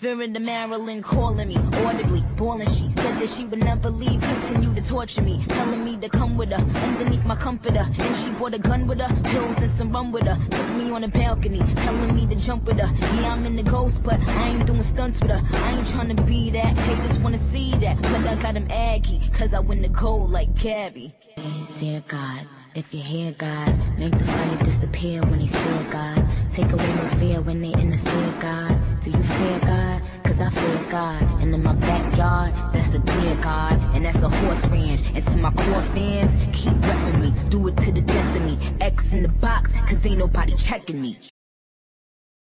Spirit of Maryland calling me, audibly, bawling. She said that she would never leave, continue to torture me, telling me to come with her, underneath my comforter. And she brought a gun with her, pills and some rum with her. Took me on a balcony, telling me to jump with her. Yeah, I'm in the ghost, but I ain't doing stunts with her. I ain't trying to be that, haters wanna see that. But I got him aggy, cause I win the gold like Gabby. Dear God, if you hear God, make the fire disappear when they steal God. Take away my fear when they interfere, God. Do you fear God? Cause I fear God. And in my backyard, that's a deer God. And that's a horse ranch. And to my core fans, keep repping me. Do it to the death of me. X in the box, cause ain't nobody checking me.